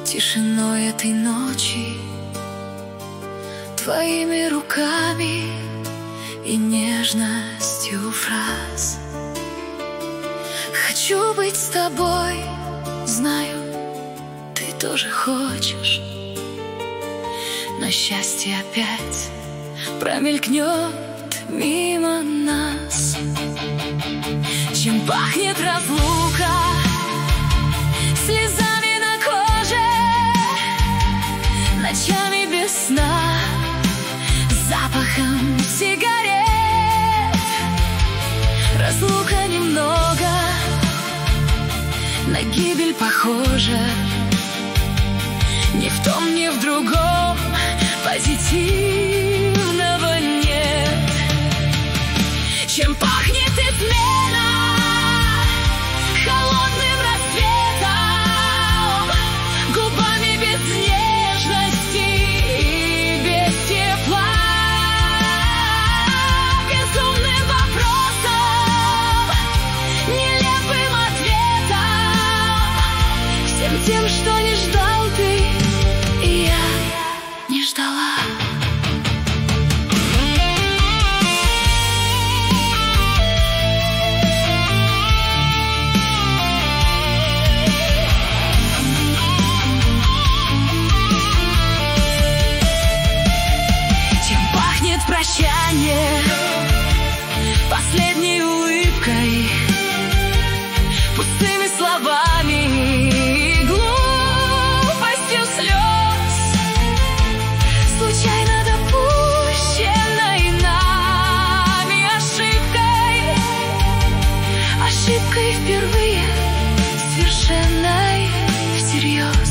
тишиной этой ночи, твоими руками и нежностью фраз. Хочу быть с тобой, знаю, ты тоже хочешь, но счастье опять промелькнет мимо нас. Чем пахнет разлука, слезами на коже, ночами без сна, запахом сигарет. Разлука немного на гибель похожа, ни в том, ни в другом позитивного нет. Чем пахнет измена, холодным рассветом, губами без нежности и без тепла, безумным вопросом, нелепым ответом, всем тем, что не ждал ты, и я не ждала. Прощание последней улыбкой, пустыми словами и глупостью слез, случайно допущенной нами ошибкой, ошибкой впервые совершенной всерьез.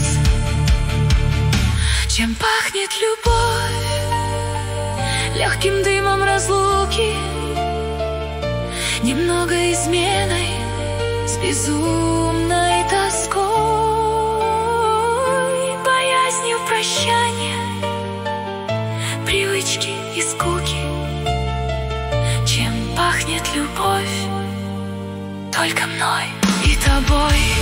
Чем пахнет любовь, легким дымом разлуки, немного изменой с безумной тоской, боязнью прощания, привычки и скуки. Чем пахнет любовь, только мной и тобой.